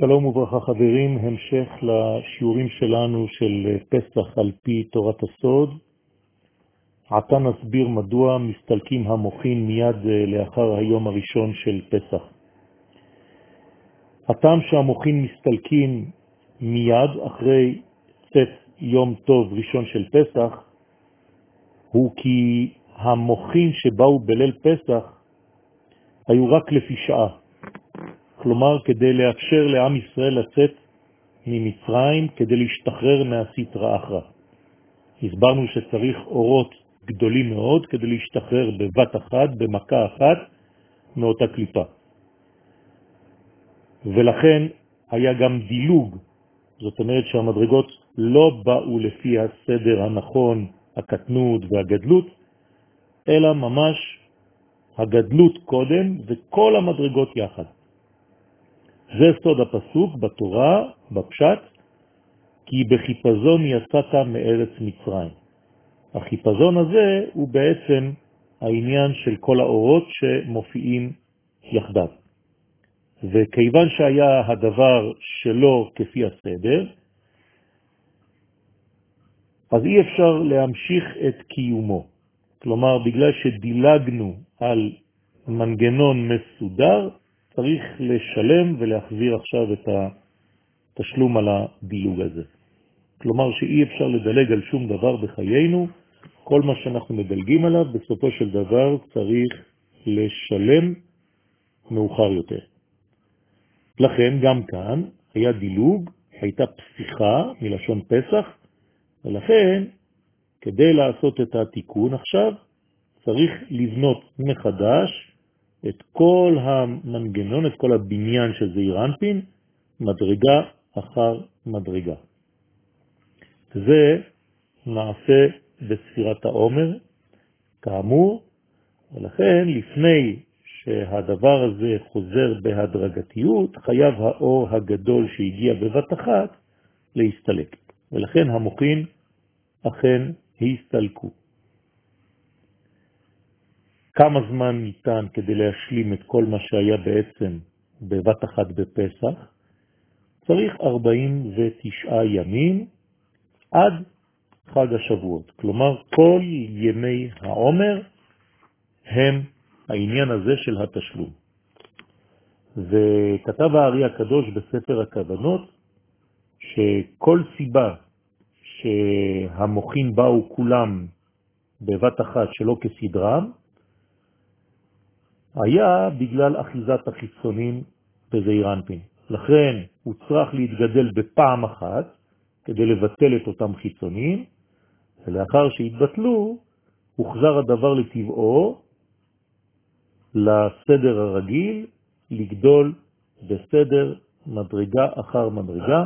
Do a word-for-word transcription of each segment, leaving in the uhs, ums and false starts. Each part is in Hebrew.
שלום וברכה חברים, המשך לשיעורים שלנו של פסח על פי תורת הסוד. עתה נסביר מדוע מסתלקים המוחין מיד לאחר היום הראשון של פסח. הטעם שהמוחין מסתלקים מיד אחרי צאת יום טוב ראשון של פסח הוא כי המוחין שבאו בליל פסח היו רק לפי שעה. כלומר, כדי לאפשר לעם ישראל לצאת ממצרים, כדי להשתחרר מהסטרא אחרא. הסברנו שצריך אורות גדולים מאוד כדי להשתחרר בבת אחת, במכה אחת, מאותה קליפה. ולכן היה גם דילוג, זאת אומרת שהמדרגות לא באו לפי הסדר הנכון, הקטנות והגדלות, אלא ממש הגדלות קודם וכל המדרגות יחד. זה סוד הפסוק בתורה, בפשט, כי בחיפזון יצאת מארץ מצרים. החיפזון הזה הוא בעצם העניין של כל האורות שמופיעים יחדיו. וכיוון שהיה הדבר שלו כפי הסדר, אז אי אפשר להמשיך את קיומו. כלומר, בגלל שדילגנו על מנגנון מסודר, צריך לשלם ולהחזיר עכשיו את התשלום על הדילוג הזה. כלומר שאי אפשר לדלג על שום דבר בחיינו, כל מה שאנחנו מדלגים עליו בסופו של דבר צריך לשלם מאוחר יותר. לכן גם כאן היה דילוג, הייתה פסיחה מלשון פסח, ולכן כדי לעשות את התיקון עכשיו צריך לבנות מחדש את כל המנגנון, את כל הבניין של זעיר אנפין, מדרגה אחר מדרגה. זה נעשה בספירת העומר, כאמור, ולכן לפני שהדבר הזה חוזר בהדרגתיות, חייב האור הגדול שהגיע בבת אחת להסתלק. ולכן המוחין אכן הסתלקו. כמה זמן ניתן כדי להשלים את כל מה שהיה בעצם בבת אחת בפסח? צריך ארבעים ותשעה ימים עד חג השבועות. כלומר, כל ימי העומר הם העניין הזה של התשלום. וכתב הארי הקדוש בספר הכוונות שכל סיבה שהמוחין באו כולם בבת אחת שלא כסדרם, היה בגלל אחיזת החיצונים בזעיר אנפין. לכן הוא צריך להתגדל בפעם אחת כדי לבטל את אותם חיצונים, ולאחר שהתבטלו, הוחזר הדבר לטבעו, לסדר הרגיל, לגדול בסדר מדרגה אחר מדרגה,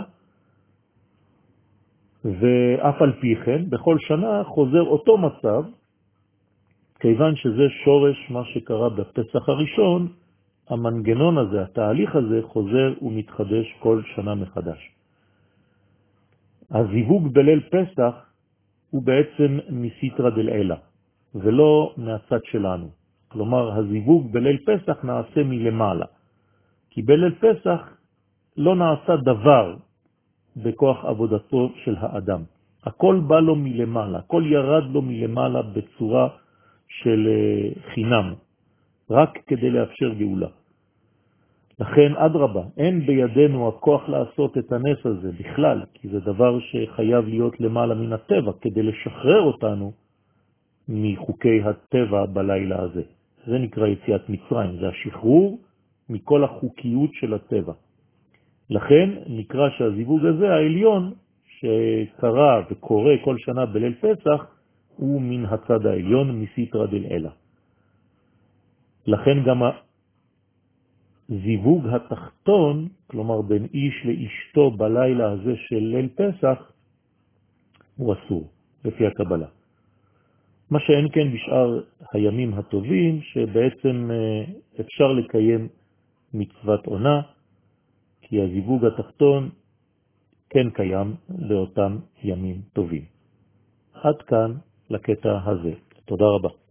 ואף על פי כן, בכל שנה חוזר אותו מצב, כיוון שזה שורש מה שקרה בפסח הראשון, המנגנון הזה, התהליך הזה חוזר ומתחדש כל שנה מחדש. הזיווג בליל פסח הוא בעצם מסיטרא דלעילא, ולא מהצד שלנו. כלומר, הזיווג בליל פסח נעשה מלמעלה. כי בליל פסח לא נעשה דבר בכוח עבודתו של האדם. הכל בא לו מלמעלה, הכל ירד לו מלמעלה בצורה של חינם, רק כדי לאפשר גאולה. לכן אדרבה, אין בידינו הכוח לעשות את הנס הזה בכלל, כי זה דבר שחייב להיות למעלה מן הטבע, כדי לשחרר אותנו מחוקי הטבע בלילה הזה. זה נקרא יציאת מצרים, זה השחרור מכל החוקיות של הטבע. לכן נקרא שהזיווג הזה, העליון, שקרה וקורה כל שנה בליל פסח, הוא מן הצד העליון, מסיטרא דלעילא. לכן גם הזיווג התחתון, כלומר בין איש לאשתו בלילה הזה של ליל פסח, הוא אסור, לפי הקבלה. מה שאין כן בשאר הימים הטובים, שבעצם אפשר לקיים מצוות עונה, כי הזיווג התחתון כן קיים באותם ימים טובים. עד כאן לקטע הזה. תודה רבה.